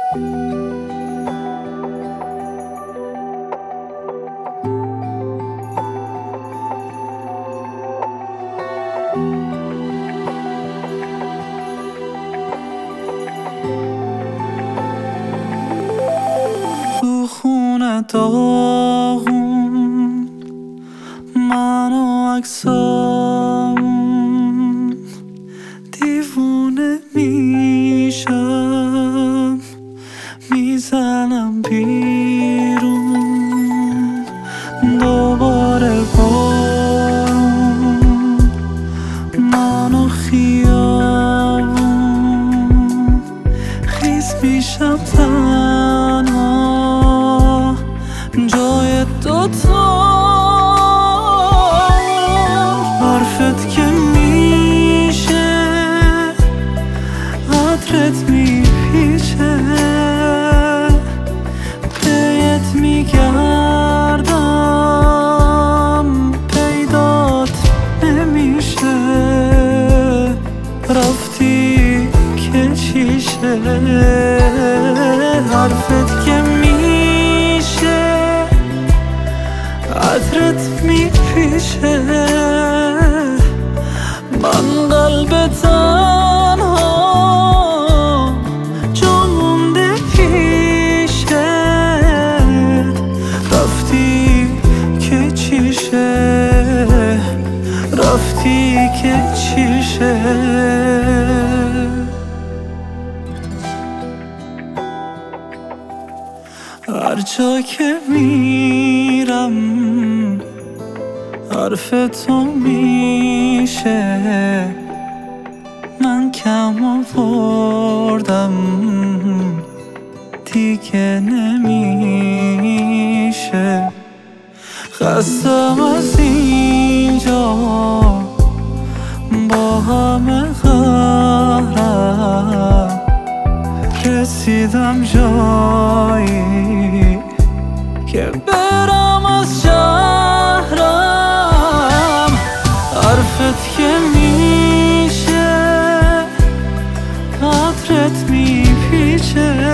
تو خونه داغون من و عکسام دیوونه میشم، میزنم بیرون دوباره بارون، من و خیابون خیس میشم تنها جای دوتا. حرفت که میشه عطرت میپیچه، پیت میگردم پیدات نمیشه، رفتی که چیشه. حرفت که میشه عطرت میپیچه، من قلب تنها جا مونده پیشه، رفتی که چیشه، رفتی که چیشه. هر جا که میرم حرف تو میشه، من کم آوردم دیگه نمیشه. خستم از اینجا با همه قهرم، رسیدم جایی که برم از شهرم. حرفت که میشه عطرت میپیچه،